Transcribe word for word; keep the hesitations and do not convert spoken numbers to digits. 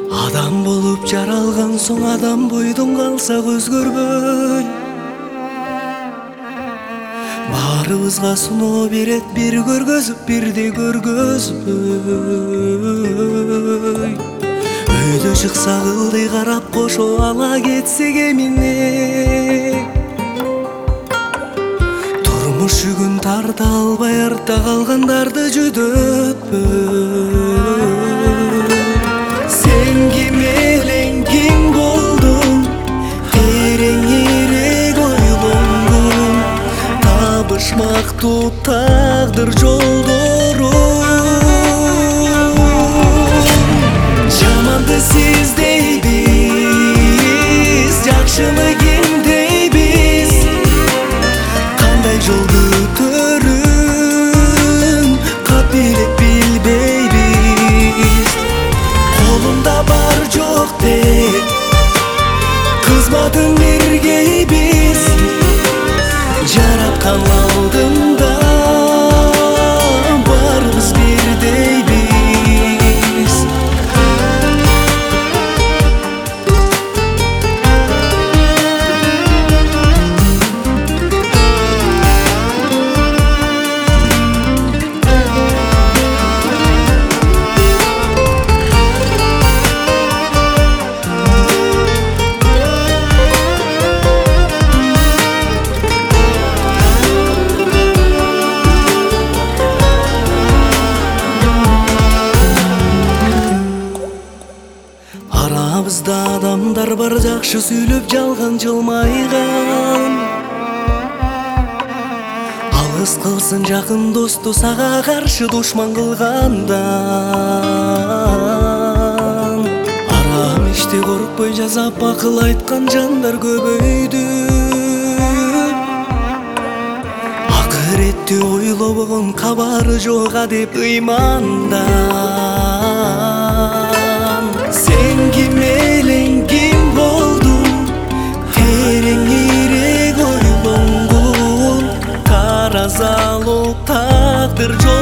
Адам болуп жаралган соң адам бойдон калсак өзгөрбөй. Баарыбызга суноо берет бир көргөзүп бирди көргөзбөй. Өйдө чыкса ылдый карап кошо ала кетсек эмне. Турмуш үгүн тарта албай артта калгандарды жүдөтпөй. Сен ким элең, ким болдуң, тереңирээк ойлонгун. Табышмактуу тагдыр жолдору. Жаманды сиз дейбиз, жакшыны ким дейбиз. Кандай жолду төрүн кап билет билбейбиз. Колунда бар жок деп кызматын бергейбиз. Жараткан алдында барыбыз бирдейбиз. Арабызда адамдар бар жакшы сүйлөп жалган жылмайган. Алыс кылсын жакын досту сага каршы душман кылгандан. Арам иште коркпой жазап акыл айткан жандар көбөйдү. Акыретти ойлобогон кабары жок деп ыймандан. Сен ким элең, ким болдуң, тереңирээк ойлонгун. Таразалуу тагдыр жол